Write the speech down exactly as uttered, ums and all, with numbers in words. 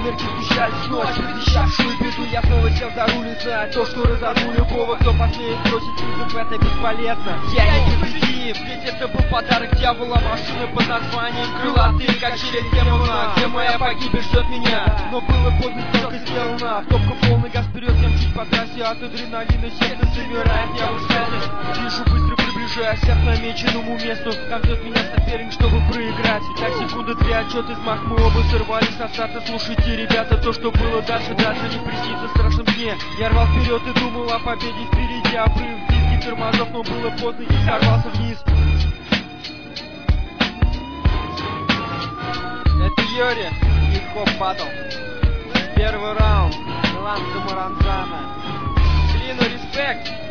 Сумерки сгущались, ночь, предвещавшую беду. Я снова сел за руль и знаю то, что разорву любого, кто посмеет бросить вызов, это бесполезно. Я не победим, ведь это был подарок дьявола. Машина под названием крылатые качели демона, где моя погибель ждет меня. Но было поздно, только сделано. Автопка полный газ вперед, я мчусь по трассе. От адреналина сердце замирает, я в экстазе. Вижу, быстро приближаясь к намеченному месту. Как ждет меня соперник, чтобы проиграть. Итак, секунды три, отчет из мах. Мы оба сорвались со старта. Слушайте, ребята, то, что было дальше, даже не приснится в страшном сне. Я рвал вперед и думал о победе впереди. Обрыв диски тормозов, но было поздно и сорвался вниз. Это Йори, хип-хоп батл. Первый раунд, Милан Камаранзана. Клину респект.